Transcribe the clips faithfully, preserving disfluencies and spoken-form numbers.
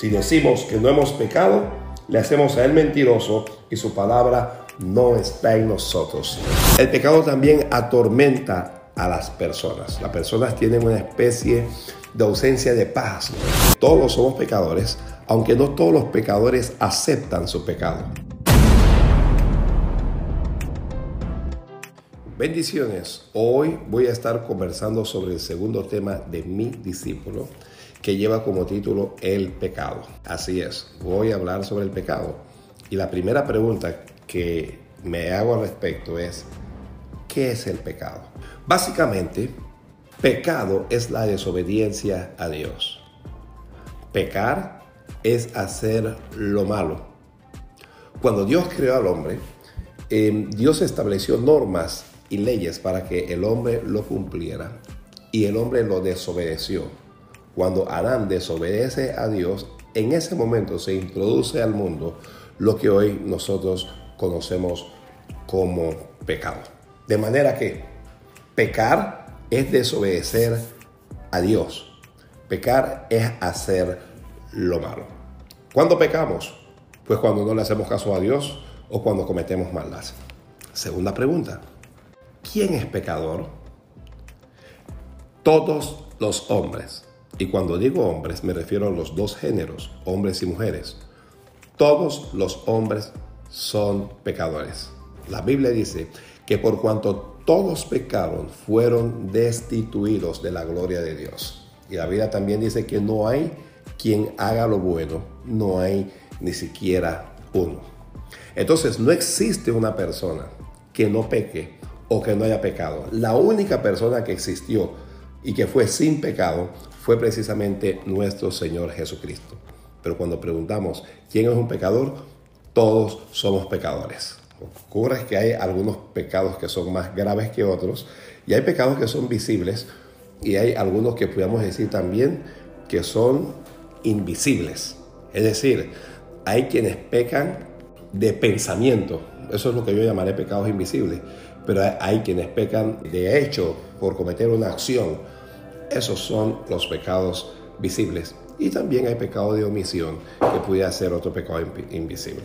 Si decimos que no hemos pecado, le hacemos a él mentiroso y su palabra no está en nosotros. El pecado también atormenta a las personas. Las personas tienen una especie de ausencia de paz. Todos somos pecadores, aunque no todos los pecadores aceptan su pecado. Bendiciones. Hoy voy a estar conversando sobre el segundo tema de mi discípulo, que lleva como título El pecado. Así es, voy a hablar sobre el pecado. Y la primera pregunta que me hago al respecto es, ¿qué es el pecado? Básicamente, pecado es la desobediencia a Dios. Pecar es hacer lo malo. Cuando Dios creó al hombre, eh, Dios estableció normas y leyes para que el hombre lo cumpliera, y el hombre lo desobedeció. Cuando Adán desobedece a Dios, en ese momento se introduce al mundo lo que hoy nosotros conocemos como pecado. De manera que pecar es desobedecer a Dios. Pecar es hacer lo malo. ¿Cuándo pecamos? Pues cuando no le hacemos caso a Dios o cuando cometemos maldad. Segunda pregunta. ¿Quién es pecador? Todos los hombres. Y cuando digo hombres me refiero a los dos géneros, hombres y mujeres. Todos los hombres son pecadores. La Biblia dice que por cuanto todos pecaron, fueron destituidos de la gloria de Dios. Y la Biblia también dice que no hay quien haga lo bueno, no hay ni siquiera uno. Entonces no existe una persona que no peque o que no haya pecado. La única persona que existió y que fue sin pecado fue precisamente nuestro Señor Jesucristo. Pero cuando preguntamos quién es un pecador, todos somos pecadores. Ocurre que hay algunos pecados que son más graves que otros, y hay pecados que son visibles, y hay algunos que podemos decir también que son invisibles. Es decir, hay quienes pecan de pensamiento. Eso es lo que yo llamaré pecados invisibles. Pero hay quienes pecan de hecho por cometer una acción. Esos son los pecados visibles. Y también hay pecado de omisión, que pudiera ser otro pecado invisible.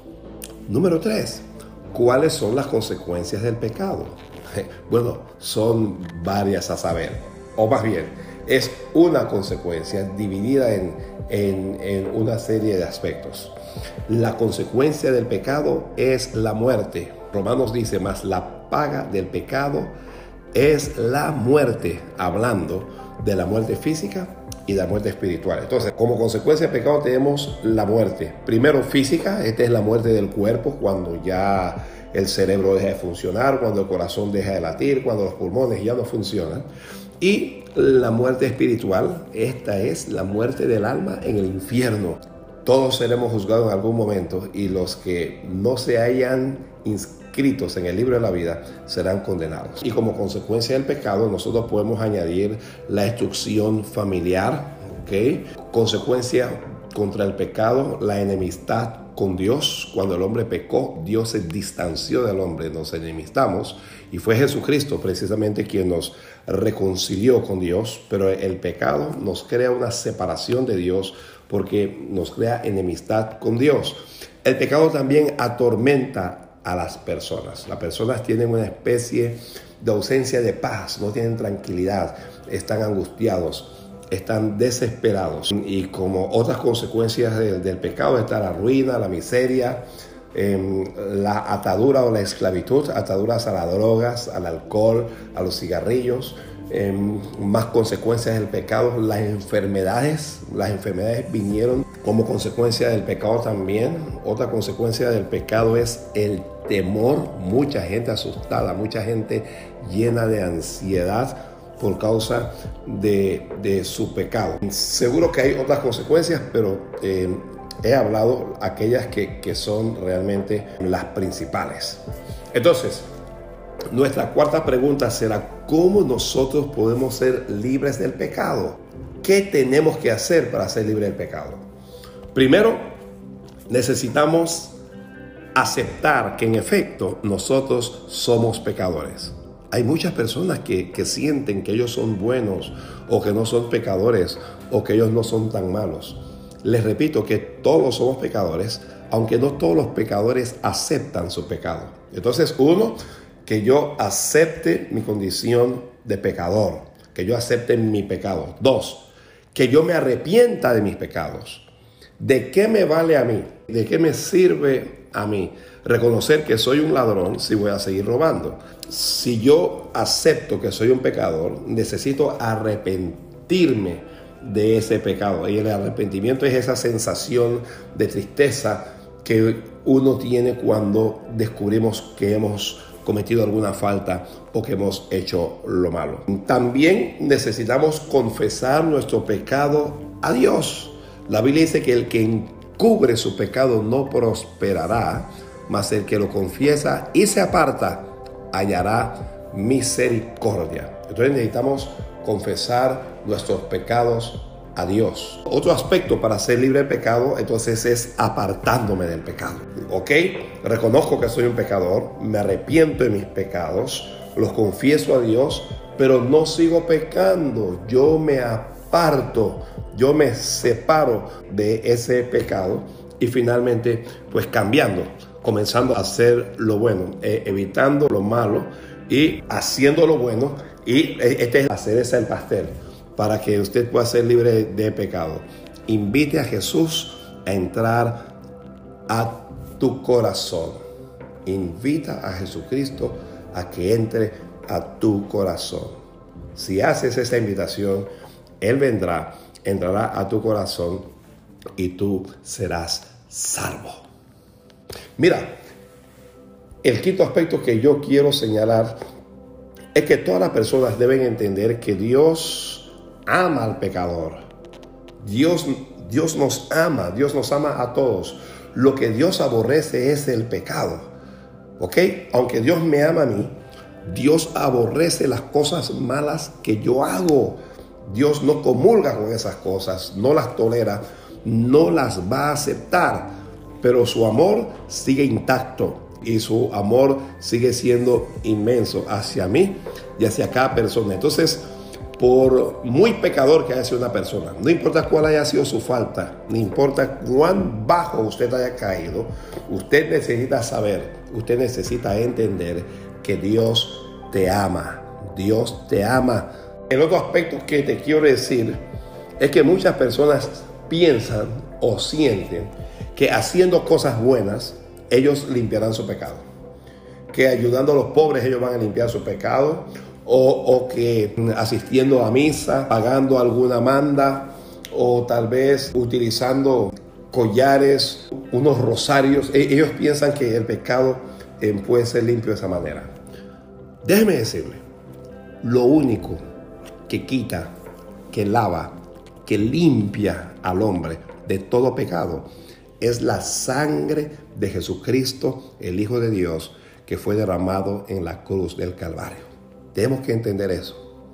Número tres. ¿Cuáles son las consecuencias del pecado? Bueno, son varias a saber. O más bien, es una consecuencia dividida en, en, en una serie de aspectos. La consecuencia del pecado es la muerte. Romanos dice, más la paga del pecado es la muerte, hablando de la muerte física y de la muerte espiritual. Entonces, como consecuencia del pecado tenemos la muerte. Primero física, esta es la muerte del cuerpo, cuando ya el cerebro deja de funcionar, cuando el corazón deja de latir, cuando los pulmones ya no funcionan. Y la muerte espiritual, esta es la muerte del alma en el infierno. Todos seremos juzgados en algún momento, y los que no se hayan inscritos en el libro de la vida serán condenados. Y como consecuencia del pecado nosotros podemos añadir la destrucción familiar, ¿ok? Consecuencia contra el pecado, la enemistad con Dios. Cuando el hombre pecó, Dios se distanció del hombre, nos enemistamos, y fue Jesucristo precisamente quien nos reconcilió con Dios. Pero el pecado nos crea una separación de Dios, porque nos crea enemistad con Dios. El pecado también atormenta a las personas. Las personas tienen una especie de ausencia de paz, no tienen tranquilidad, están angustiados, están desesperados. Y como otras consecuencias de, del pecado está la ruina, la miseria, eh, la atadura o la esclavitud, ataduras a las drogas, al alcohol, a los cigarrillos. Eh, más consecuencias del pecado, las enfermedades. Las enfermedades vinieron como consecuencia del pecado también. Otra consecuencia del pecado es el temor. Mucha gente asustada, mucha gente llena de ansiedad por causa de, de su pecado. Seguro que hay otras consecuencias, pero eh, he hablado aquellas que, que son realmente las principales. Entonces, nuestra cuarta pregunta será: ¿cómo nosotros podemos ser libres del pecado? ¿Qué tenemos que hacer para ser libres del pecado? Primero, necesitamos aceptar que en efecto nosotros somos pecadores. Hay muchas personas que, que sienten que ellos son buenos, o que no son pecadores, o que ellos no son tan malos. Les repito que todos somos pecadores, aunque no todos los pecadores aceptan su pecado. Entonces, uno, que yo acepte mi condición de pecador, que yo acepte mi pecado. Dos, que yo me arrepienta de mis pecados. ¿De qué me vale a mí? ¿De qué me sirve a mí reconocer que soy un ladrón si voy a seguir robando? Si yo acepto que soy un pecador, necesito arrepentirme de ese pecado. Y el arrepentimiento es esa sensación de tristeza que uno tiene cuando descubrimos que hemos cometido alguna falta o que hemos hecho lo malo. También necesitamos confesar nuestro pecado a Dios. La Biblia dice que el que encubre su pecado no prosperará, mas el que lo confiesa y se aparta hallará misericordia. Entonces necesitamos confesar nuestros pecados a Dios. Otro aspecto para ser libre del pecado, entonces, es apartándome del pecado. ¿Ok? Reconozco que soy un pecador, me arrepiento de mis pecados, los confieso a Dios, pero no sigo pecando. Yo me aparto, yo me separo de ese pecado y finalmente, pues cambiando, comenzando a hacer lo bueno, eh, evitando lo malo y haciendo lo bueno. Y este es la cereza del pastel para que usted pueda ser libre de pecado. Invite a Jesús a entrar a tu corazón. Invita a Jesucristo a que entre a tu corazón. Si haces esa invitación, Él vendrá, entrará a tu corazón y tú serás salvo. Mira, el quinto aspecto que yo quiero señalar es que todas las personas deben entender que Dios ama al pecador. Dios, Dios nos ama, Dios nos ama a todos. Lo que Dios aborrece es el pecado. ¿Ok? Aunque Dios me ama a mí, Dios aborrece las cosas malas que yo hago. Dios no comulga con esas cosas, no las tolera, no las va a aceptar. Pero su amor sigue intacto. Y su amor sigue siendo inmenso hacia mí y hacia cada persona. Entonces, por muy pecador que haya sido una persona, no importa cuál haya sido su falta, no importa cuán bajo usted haya caído, usted necesita saber, usted necesita entender que Dios te ama. Dios te ama. El otro aspecto que te quiero decir es que muchas personas piensan o sienten que haciendo cosas buenas ellos limpiarán su pecado, que ayudando a los pobres ellos van a limpiar su pecado, o, o que asistiendo a misa, pagando alguna manda, o tal vez utilizando collares, unos rosarios. Ellos piensan que el pecado eh, puede ser limpio de esa manera. Déjeme decirle, lo único que quita, que lava, que limpia al hombre de todo pecado es la sangre de Jesucristo, el Hijo de Dios, que fue derramado en la cruz del Calvario. Tenemos que entender eso.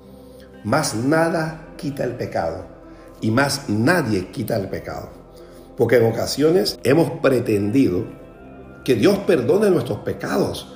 Más nada quita el pecado y más nadie quita el pecado. Porque en ocasiones hemos pretendido que Dios perdone nuestros pecados.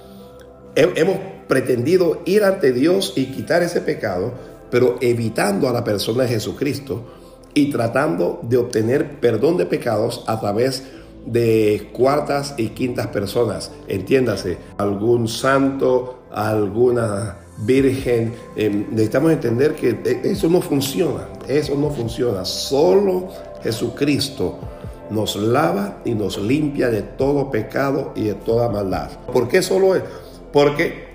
Hemos pretendido ir ante Dios y quitar ese pecado, pero evitando a la persona de Jesucristo y tratando de obtener perdón de pecados a través de cuartas y quintas personas. Entiéndase, algún santo, alguna virgen. Eh, necesitamos entender que eso no funciona. Eso no funciona. Solo Jesucristo nos lava y nos limpia de todo pecado y de toda maldad. ¿Por qué solo Él? Porque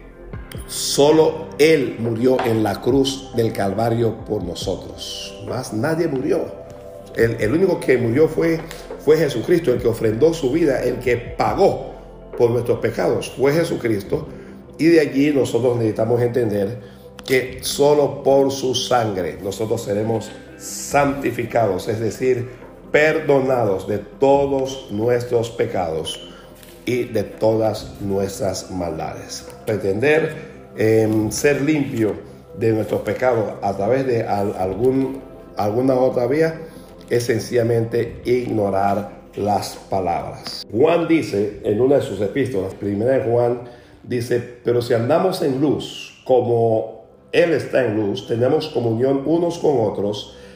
solo Él murió en la cruz del Calvario por nosotros. Más nadie murió. El, el único que murió fue, fue Jesucristo, el que ofrendó su vida, el que pagó por nuestros pecados. Fue Jesucristo. Y de allí nosotros necesitamos entender que solo por su sangre nosotros seremos santificados, es decir, perdonados de todos nuestros pecados y de todas nuestras maldades. Pretender eh, ser limpio de nuestros pecados a través de al, algún, alguna otra vía es sencillamente ignorar las palabras. Juan dice en una de sus epístolas, primera de Juan, dice: pero si andamos en luz, como Él está en luz, tenemos comunión unos con otros,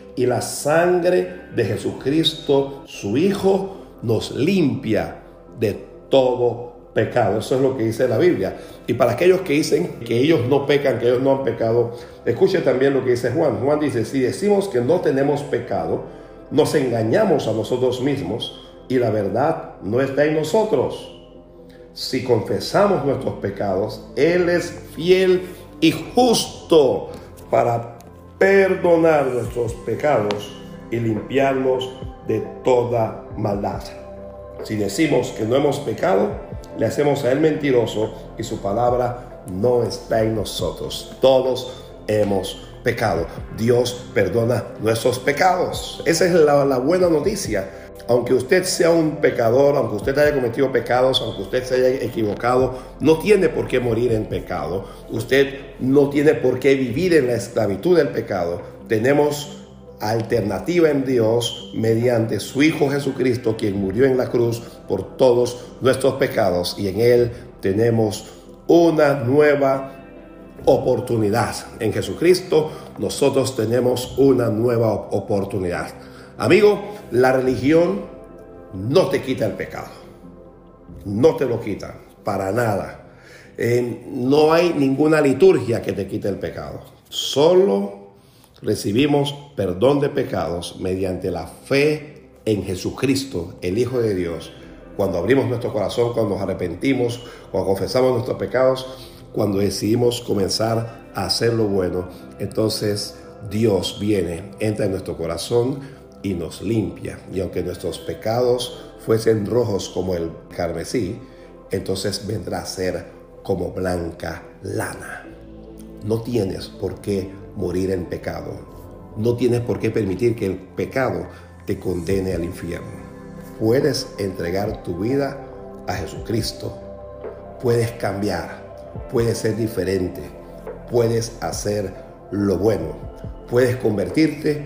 y la sangre de Jesucristo, su Hijo, nos limpia de todo pecado. Eso es lo que dice la Biblia. Y para aquellos que dicen que ellos no pecan, que ellos no han pecado, escuche también lo que dice Juan. Juan dice, si decimos que no tenemos pecado, nos engañamos a nosotros mismos y la verdad no está en nosotros. Si confesamos nuestros pecados, Él es fiel y justo para perdonar nuestros pecados y limpiarnos de toda maldad. Si decimos que no hemos pecado, le hacemos a Él mentiroso y su palabra no está en nosotros. Todos hemos pecado. Dios perdona nuestros pecados. Esa es la, la buena noticia. Aunque usted sea un pecador, aunque usted haya cometido pecados, aunque usted se haya equivocado, no tiene por qué morir en pecado. Usted no tiene por qué vivir en la esclavitud del pecado. Tenemos alternativa en Dios mediante su Hijo Jesucristo, quien murió en la cruz por todos nuestros pecados, y en Él tenemos una nueva oportunidad. En Jesucristo nosotros tenemos una nueva oportunidad. Amigo, la religión no te quita el pecado, no te lo quita para nada. Eh, no hay ninguna liturgia que te quite el pecado. Solo recibimos perdón de pecados mediante la fe en Jesucristo, el Hijo de Dios. Cuando abrimos nuestro corazón, cuando nos arrepentimos, cuando confesamos nuestros pecados, cuando decidimos comenzar a hacer lo bueno, entonces Dios viene, entra en nuestro corazón y nos limpia. Y aunque nuestros pecados fuesen rojos como el carmesí, entonces vendrá a ser como blanca lana. No tienes por qué morir en pecado. No tienes por qué permitir que el pecado te condene al infierno. Puedes entregar tu vida a Jesucristo. Puedes cambiar. Puedes ser diferente. Puedes hacer lo bueno. Puedes convertirte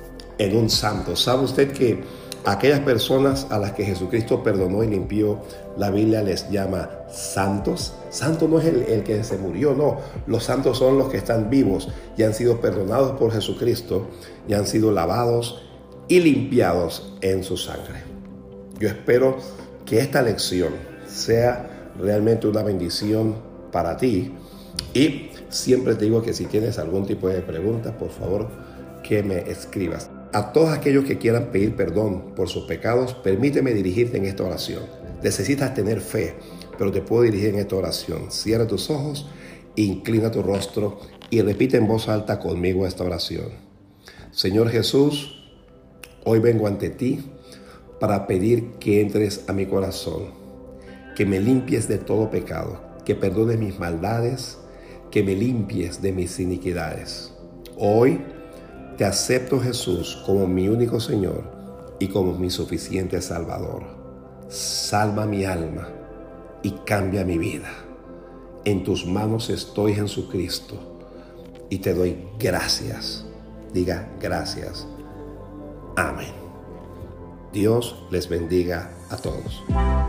en un santo. ¿Sabe usted que aquellas personas a las que Jesucristo perdonó y limpió, la Biblia les llama santos? Santo no es el, el que se murió, no. Los santos son los que están vivos y han sido perdonados por Jesucristo y han sido lavados y limpiados en su sangre. Yo espero que esta lección sea realmente una bendición para ti, y siempre te digo que si tienes algún tipo de pregunta, por favor que me escribas. A todos aquellos que quieran pedir perdón por sus pecados, permíteme dirigirte en esta oración. Necesitas tener fe, pero te puedo dirigir en esta oración. Cierra tus ojos, inclina tu rostro y repite en voz alta conmigo esta oración. Señor Jesús, hoy vengo ante ti para pedir que entres a mi corazón, que me limpies de todo pecado, que perdones mis maldades, que me limpies de mis iniquidades. Hoy te acepto, Jesús, como mi único Señor y como mi suficiente Salvador. Salva mi alma y cambia mi vida. En tus manos estoy, Jesucristo, y te doy gracias. Diga gracias. Amén. Dios les bendiga a todos.